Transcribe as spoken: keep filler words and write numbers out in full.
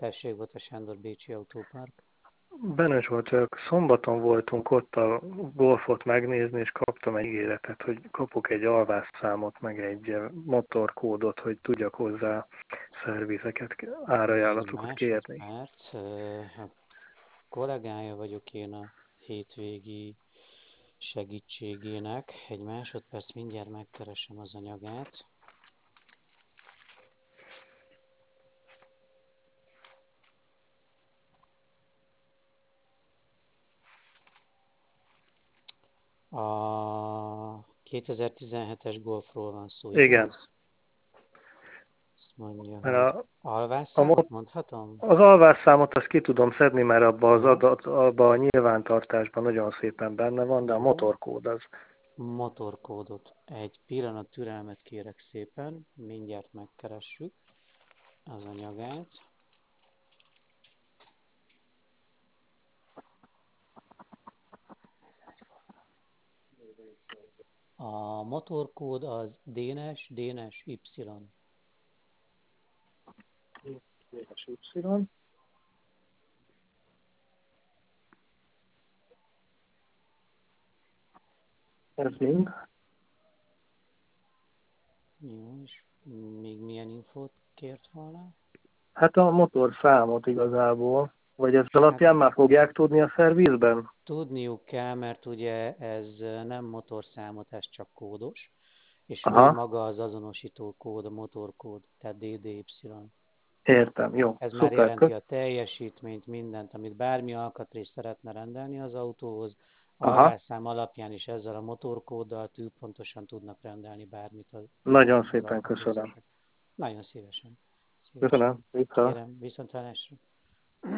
Tessék, volt a Sándor Bécsi Autópark. Benne is volt, csak szombaton voltunk ott a golfot megnézni, és kaptam egy ígéretet, hogy kapok egy alvásszámot, meg egy motorkódot, hogy tudjak hozzá szervizeket, Egy árajánlatokat kérni. másodperc. A kollégája vagyok én a hétvégi segítségének. Egy másodperc, mindjárt megkeresem az anyagát. A kétezer-tizenhetes Golfról van szó, Igen, igaz? Azt mondja, mert hogy a, a alvásszámot mot- mondhatom? az alvásszámot azt ki tudom szedni, mert abban az Aha, adat, abba a nyilvántartásban nagyon szépen benne van, de a jó. motorkód az. Motorkódot. Egy pillanat türelmet kérek szépen, mindjárt megkeressük az anyagát. A motorkód az Dénes, Dénes Y. Y. Ez mind. Jó, és még milyen infót kért volna? Hát a motorszámot igazából, vagy ez Hát alapján már fogják tudni a szervizben? tudniuk kell, mert ugye ez nem motorszámot, ez csak kódos, és ő Aha, maga az azonosító kód, a motorkód, tehát D D Y. értem, jó, Ez már szuper, jelenti kösz. a teljesítményt, mindent, amit bármi alkatrészt szeretne rendelni az autóhoz. Aha, Alvásszám alapján is ezzel a motorkóddal pontosan tudnak rendelni bármit az, nagyon az szépen köszönöm. alkatrészekhez. Nagyon szívesen. Köszönöm, Szívesen. vissza. Kérem, viszontlátásra.